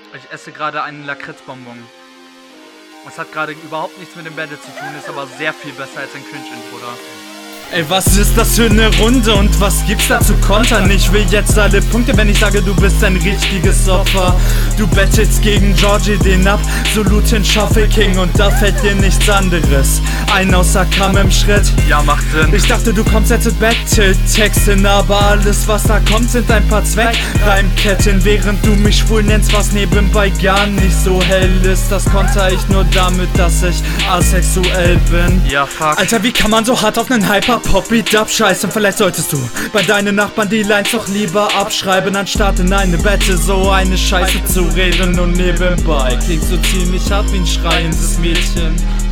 Ich esse gerade einen Lakritzbonbon. Das hat gerade überhaupt nichts mit dem Battle zu tun, ist aber sehr viel besser als ein Cringe-Intro da. Ey, was ist das für eine Runde und was gibt's da zu kontern? Ich will jetzt alle Punkte, wenn ich sage, du bist ein richtiges Opfer. Du battlest gegen Georgie, den absoluten Shuffle King, und da fällt dir nichts anderes ein außer Kamm im Schritt. Ja, macht Sinn. Ich dachte, du kommst jetzt mit Battle-Texten, aber alles, was da kommt, sind ein paar Zweckreimketten. Während du mich schwul nennst, was nebenbei gar nicht so hell ist. Das konter ich nur damit, dass ich asexuell bin. Ja, fuck. Alter, wie kann man so hart auf nen Hyper-Pop-Beat abscheißen? Vielleicht solltest du bei deinen Nachbarn die Lines doch lieber abschreiben, anstatt in eine Battle so eine Scheiße zu reden. Und nebenbei klingt so ziemlich hart wie ein schreiendes Mädchen.